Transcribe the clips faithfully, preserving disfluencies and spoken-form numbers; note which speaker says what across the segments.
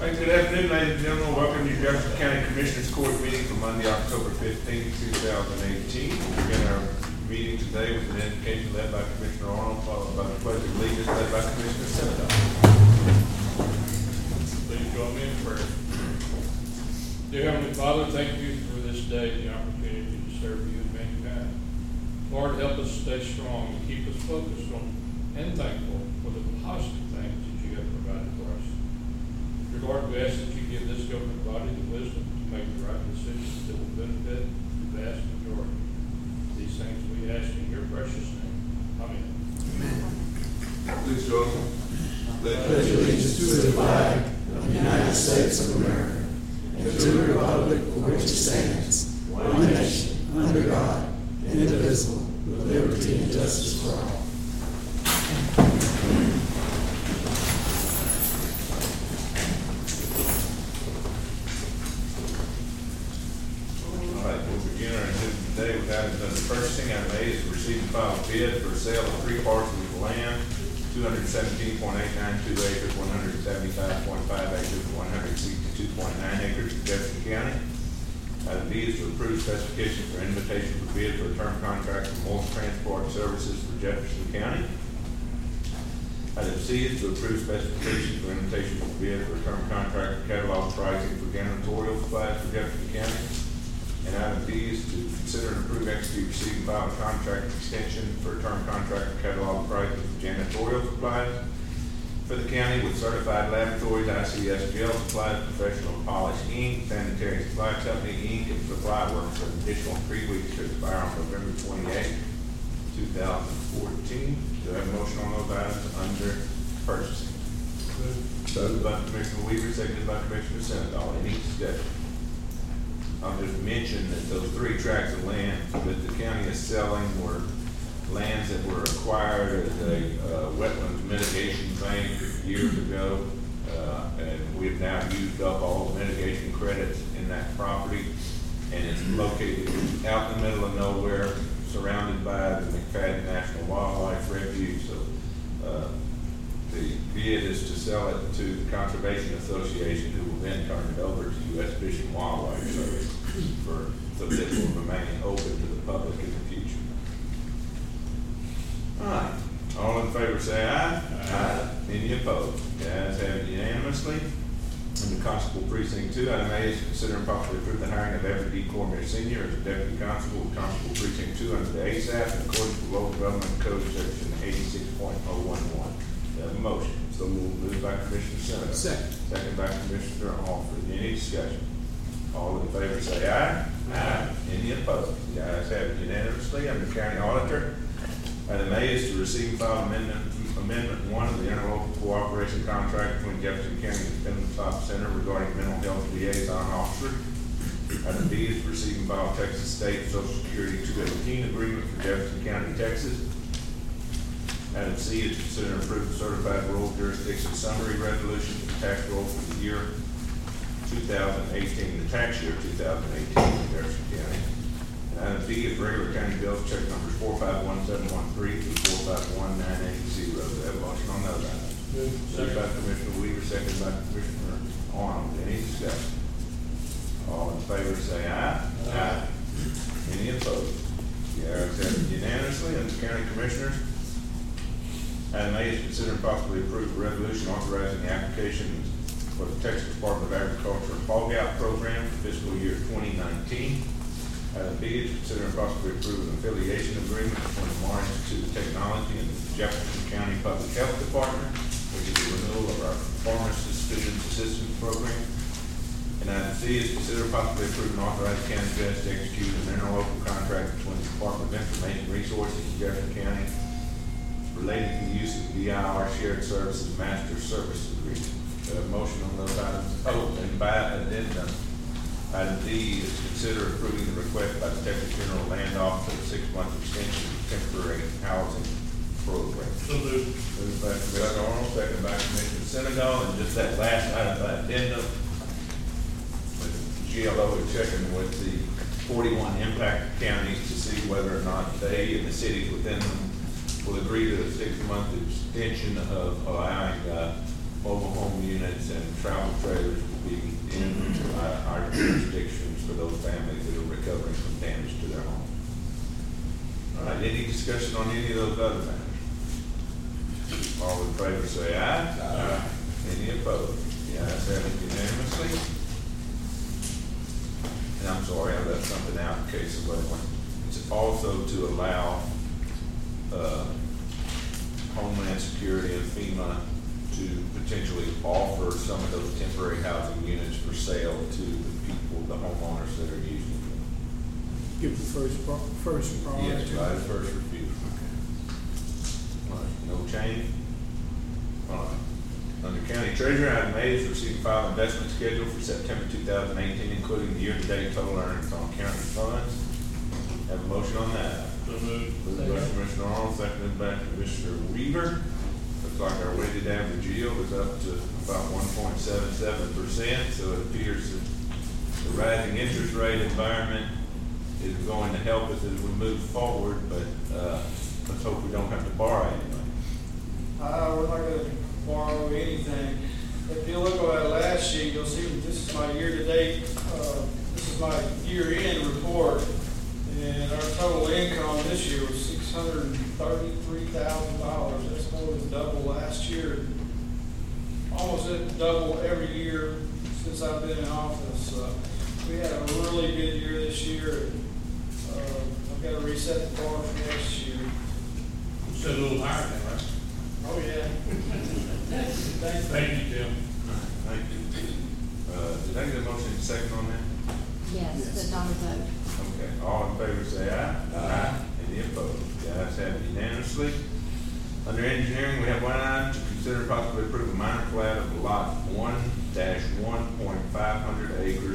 Speaker 1: Hey, good afternoon, ladies and gentlemen. Welcome to Jefferson County Commissioners Court meeting for Monday, October fifteenth, two thousand eighteen. We'll begin our meeting today with an invocation led by Commissioner Arnold, followed by the pledge of allegiance led by Commissioner Senator.
Speaker 2: Please join me in prayer. Dear Heavenly Father, thank you for this day and the opportunity to serve you and mankind. Lord, help us stay strong and keep us focused on and thankful for the positive things that you have provided for us. Dear Lord, we ask that you give this governing body the wisdom to make the right decisions that will benefit the vast majority. These things we ask in your precious name. Amen.
Speaker 1: Amen. Please join me.
Speaker 3: Pledge allegiance to the flag of the United States of America and to the republic for which it stands, one nation, under God, indivisible, with liberty and justice for all.
Speaker 1: Today, with items under purchasing, item A is to receive and file a bid for sale of three parcels of land, two hundred seventeen point eight nine two acres, one hundred seventy-five point five acres, and one hundred sixty-two point nine acres in Jefferson County. Item B is to approve specifications for invitation for bid for a term contract for Morse Transport Services for Jefferson County. Item C is to approve specifications for invitation for bid for a term contract for catalog pricing for janitorial supplies for Jefferson County. And item D is to consider and approve, execute, receive, and file a contract extension for a term contract for catalog pricing for janitorial supplies for the county with Certified Laboratories, I C S Gel Supplies, Professional Polish Incorporated, Sanitary Supply Company Incorporated, and Supply Works for an additional three weeks to expire on November twenty-eighth, two thousand fourteen. Do I have a motion on those items under purchasing? Moved by Commissioner Weaver, seconded by Commissioner Senator. Any discussion? I'll just mention that those three tracts of land that the county is selling were lands that were acquired as a uh, wetlands mitigation bank years ago, uh, and we've now used up all the mitigation credits in that property, and it's located out in the middle of nowhere, surrounded by the McFadden National Wildlife Refuge. So uh, the bid is to sell it to the Conservation Association, who will then turn it over to U S Fish and Wildlife Service for so that it will remain open to the public in the future. All right. All in favor say aye. Aye. Aye. Any opposed? The ayes have it unanimously. In the Constable Precinct two, item A is to consider and possibly approve the hiring of Everett D. Cormier Senior as Deputy Constable with Constable Precinct two under the A S A P in accordance with Local Government Code Section eighty-six point oh one one. Do I have a motion? So moved, moved by Commissioner Senator.
Speaker 3: Second.
Speaker 1: Second by Commissioner Alford. Any discussion? All in favor say aye. Aye. Any opposed? The ayes have it unanimously. Under County Auditor, item A is to receive and file amendment, amendment one of the interlocal cooperation contract between Jefferson County and the Stop Center regarding mental health liaison officer. Item B is to receive and file Texas State Social Security two eighteen agreement for Jefferson County, Texas. Item C is to consider and approve the certified rural jurisdiction summary resolution for the tax roll for the year two thousand eighteen, the tax year two thousand eighteen in Jefferson County. And item D is regular county bills, check numbers four five one seven one three through four five one nine eight zero. Do I have a motion on those items? Moved by Commissioner Weaver, second by Commissioner Arnold. Any discussion? All in favor say aye. Aye. Aye. Any opposed? The ayes have it unanimously. Under County Commissioners, item A is to consider and possibly approve a resolution authorizing the application for the Texas Department of Agriculture Hog Out Program for fiscal year twenty nineteen. Item B is to consider and possibly approve an affiliation agreement between the Lamar Institute of Technology and the Jefferson County Public Health Department, which is a renewal of our Pharmacist Student Assistance Program. And item C is to consider and possibly approve and authorize the county judge to execute an interlocal contract between the Department of Information Resources in Jefferson County related to the use of the D I R Shared Services Master Service Agreement. Uh, motion on those items. Oh, and by addendum, item D is to consider approving the request by the Texas General Land Office of a six-month extension of temporary housing program.
Speaker 2: So moved.
Speaker 1: Moved by Commissioner Arnold, second by Commissioner Senegal, and just that last item by addendum, with G L O is checking with the forty-one impact counties to see whether or not they and the cities within them will agree to a six-month extension of allowing uh, mobile home units and travel trailers discussion on any of those other matters? All in favor say aye. Aye. Any opposed? The ayes have it unanimously. And I'm sorry, I left something out in case somebody went. It's also to allow, uh, Homeland Security and FEMA to potentially offer some of those temporary housing units for sale to the people, the homeowners that are using them.
Speaker 3: Give the first, pro- first priority.
Speaker 1: Yes, right of first refusal. All right, no change? All right. Under County Treasurer, item A is receive and file investment schedule for September two thousand eighteen, including the year-to-date total earnings on county funds. Have a motion on that.
Speaker 2: So moved.
Speaker 1: Moved by Commissioner Arnold, seconded by Commissioner Weaver. Looks like our weighted average yield is up to about one point seven seven percent, so it appears that the rising interest rate environment is going to help us as we move forward, but uh, let's hope we don't have to borrow anything.
Speaker 4: Uh, we're not gonna borrow anything. If you look at that last sheet, you'll see that this is my year-to-date, uh, this is my year-end report. And our total income this year was six hundred and thirty-three thousand dollars. That's more than double last year. Almost at double every year since I've been in office. Uh, we had a really good year this year. Uh, I've got to reset the bar for next year.
Speaker 2: Set a little higher than that, right?
Speaker 4: Oh, yeah. Thank you.
Speaker 2: Thank you, Tim.
Speaker 1: Thank you. Uh, did I get a motion second on that?
Speaker 5: Yes, but not a vote.
Speaker 1: Okay, all in favor say aye. Aye. Any opposed? The ayes have it unanimously. Under engineering, we have one item to consider and possibly approve a minor plat of lot one dash one point five hundred acres,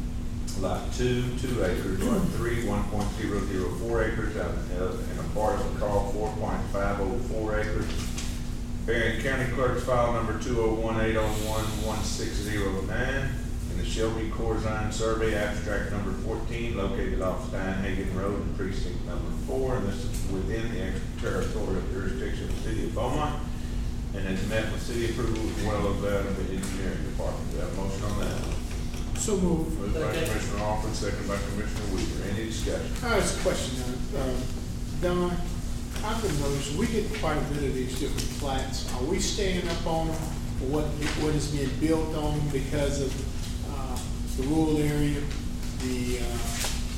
Speaker 1: lot two, two acres, lot three, one point zero zero four acres, and a and a parcel called four point five oh four acres. Bearing County Clerk's file number two oh one eight oh one one six zero nine. In the Shelby Corzine Survey, abstract number fourteen, located off Steinhagen Road in precinct number four, and this is within the extraterritorial jurisdiction of the city of Beaumont, and has met with city approval as well as that of the engineering department. Do we have a motion on that?
Speaker 3: So moved.
Speaker 1: Moved by Commissioner Alford, second by Commissioner Weaver. Any discussion?
Speaker 3: I have a question, uh, uh, Don. I've been noticing, we get quite a bit of these different flats. Are we staying up on them, or what, what is being built on because of, uh, the rural area, the, uh,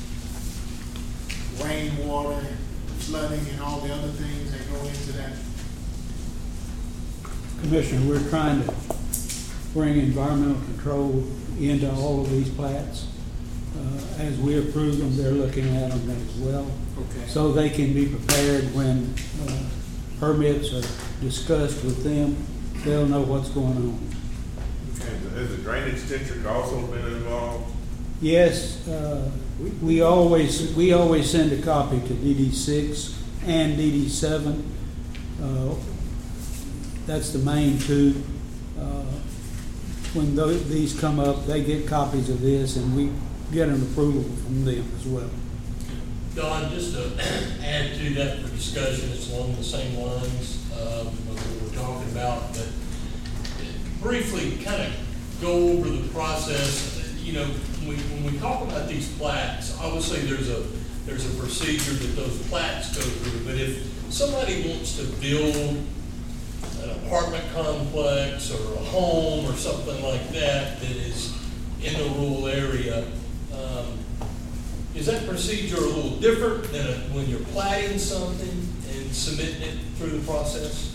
Speaker 3: rainwater, flooding, and all the other things that go into that?
Speaker 6: Commissioner, we're trying to bring environmental control into all of these plats. Uh, as we approve them, they're looking at them as well.
Speaker 3: Okay.
Speaker 6: So they can be prepared when uh, permits are discussed with them, they'll know what's going on.
Speaker 1: Has has the drainage district also been involved?
Speaker 6: Yes, uh, we- we always, we always send a copy to D D six and D D seven. Uh, That's the main two. Uh, When tho- these come up, they get copies of this, and we get an approval from them as well.
Speaker 7: Don, just to add to that for discussion, it's along the same lines um, of what we were talking about, but briefly kind of go over the process. You know, when we, when we talk about these plats, obviously there's a there's a procedure that those plats go through, but if somebody wants to build an apartment complex or a home or something like that that is in the rural area, um, is that procedure a little different than a, when you're platting something and submitting it through the process?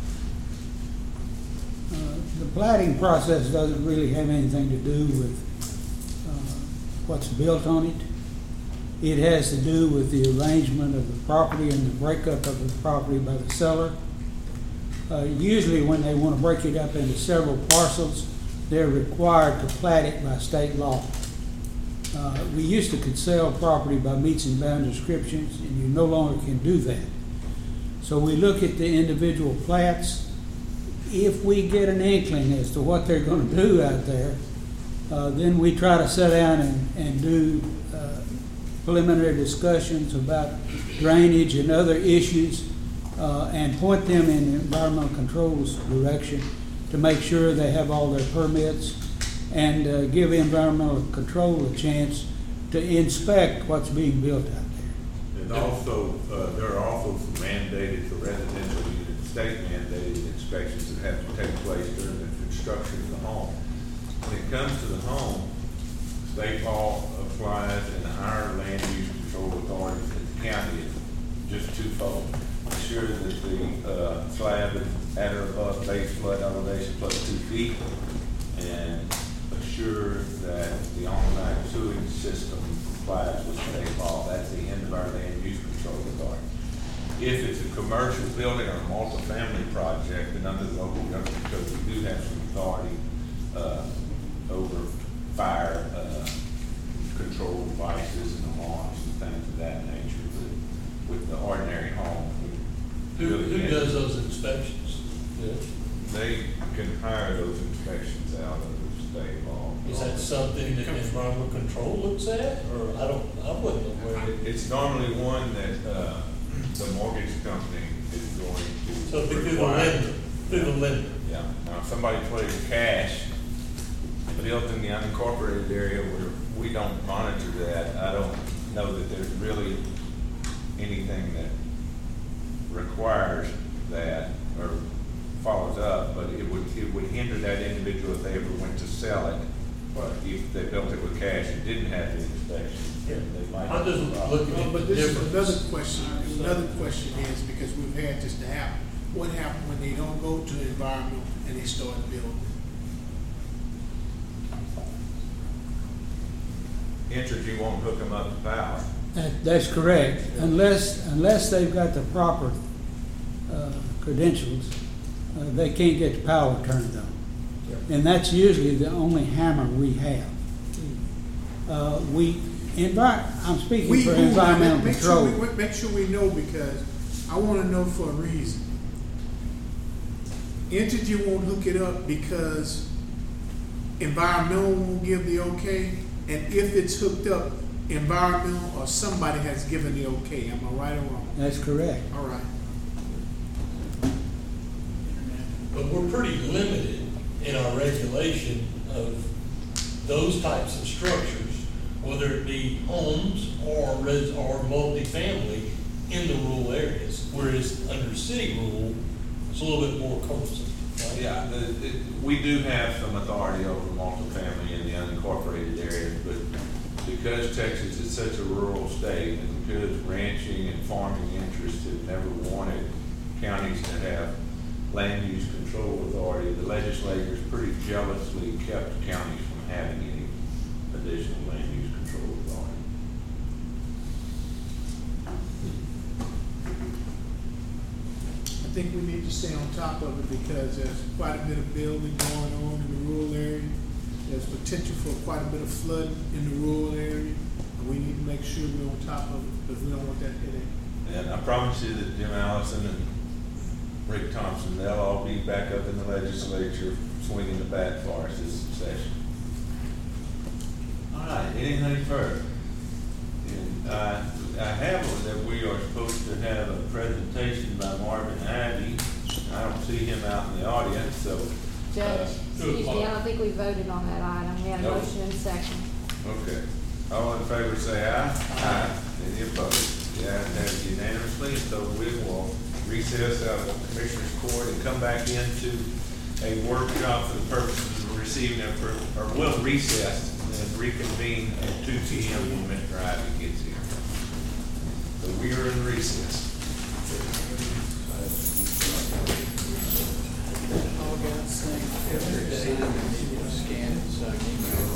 Speaker 6: Uh, The plating process doesn't really have anything to do with uh, what's built on it. It has to do with the arrangement of the property and the breakup of the property by the seller. Uh, Usually when they want to break it up into several parcels, they're required to plat it by state law. Uh, We used to could sell property by meets and bound descriptions, and you no longer can do that. So we look at the individual plats. If we get an inkling as to what they're going to do out there, uh, then we try to sit down and, and do uh, preliminary discussions about drainage and other issues, uh, and point them in the environmental controls direction to make sure they have all their permits, and uh, give environmental control a chance to inspect what's being built out there.
Speaker 1: And also, uh, there are also some mandated for residential units, state mandated inspections that have to take place during the construction of the home. When it comes to the home, state law applies and our land use control authority in the county is just twofold. Ensure that the, uh, slab is at or above base flood elevation plus two feet, and assure that the on-line sewage system complies with state law. That's the end of our land use control authority. If it's a commercial building or a multifamily project, then under the local government code, we do have some authority, uh, over fire, uh, control devices and alarms and things of that nature. But with the ordinary home, we
Speaker 7: Who,
Speaker 1: really
Speaker 7: who
Speaker 1: can't-
Speaker 7: does those inspections?
Speaker 1: They can hire those inspections out of the state law.
Speaker 7: Is that something that environmental control looks at, or I don't, I wasn't aware.
Speaker 1: It- It's normally one that, uh, the mortgage company is going to.
Speaker 7: So it'd be through the
Speaker 1: require.
Speaker 7: lender, through the lender.
Speaker 1: Yeah, now if somebody plays cash, built in the unincorporated area where we don't monitor that, I don't know that there's really anything that requires that or follows up, but it would, it would hinder that individual if they ever went to sell it. But if they built it with cash and didn't have the inspection, they might.
Speaker 7: I'm just
Speaker 1: have a
Speaker 7: looking
Speaker 1: problem.
Speaker 8: Well,
Speaker 7: at
Speaker 8: but
Speaker 7: the
Speaker 8: this is
Speaker 7: difference.
Speaker 8: another question, another question is, because we've had this to happen, what happens when they don't go to the environmental and they start building?
Speaker 1: Entergy won't hook them up to power.
Speaker 6: That, that's correct, unless, unless they've got the proper uh, credentials, uh, they can't get the power turned on. And that's usually the only hammer we have. Uh, we, envi- I'm speaking
Speaker 8: We,
Speaker 6: for
Speaker 8: who-
Speaker 6: environmental
Speaker 8: make sure
Speaker 6: control.
Speaker 8: we, make sure we know, because I wanna know for a reason. Entergy won't hook it up because environmental won't give the okay, and if it's hooked up, environmental or somebody has given the okay, am I right or wrong?
Speaker 6: That's correct.
Speaker 8: All right.
Speaker 7: But we're pretty limited in our regulation of those types of structures, whether it be homes or res, or multifamily in the rural areas. Whereas under city rule, it's a little bit more cumbersome. right?
Speaker 1: Yeah, the, the, we do have some authority over multifamily in the unincorporated areas, but because Texas is such a rural state, and because ranching and farming interests have never wanted counties to have land use control authority, the legislators pretty jealously kept counties from having any additional land use control authority.
Speaker 8: I think we need to stay on top of it, because there's quite a bit of building going on in the rural area. There's potential for quite a bit of flood in the rural area, and we need to make sure we're on top of it, because we don't want that headache.
Speaker 1: And I promise you that Jim Allison and Rick Thompson, they'll all be back up in the legislature swinging the bat for us this session. All right, anything further? And uh, I have one that we are supposed to have a presentation by Marvin Ivy. I don't see him out in the audience, so.
Speaker 5: Judge,
Speaker 1: uh,
Speaker 5: excuse me, I don't think we voted on that item. We had a
Speaker 1: No.
Speaker 5: motion and second.
Speaker 1: Okay. All in favor say aye. Aye. Any opposed? The ayes have it unanimously, so we will recess out of Commissioners Court and come back into a workshop for the purposes of receiving a, or will recess and reconvene at two P M when Mister Ivy gets here. So we are in recess.
Speaker 3: Every day, you scan it, so you can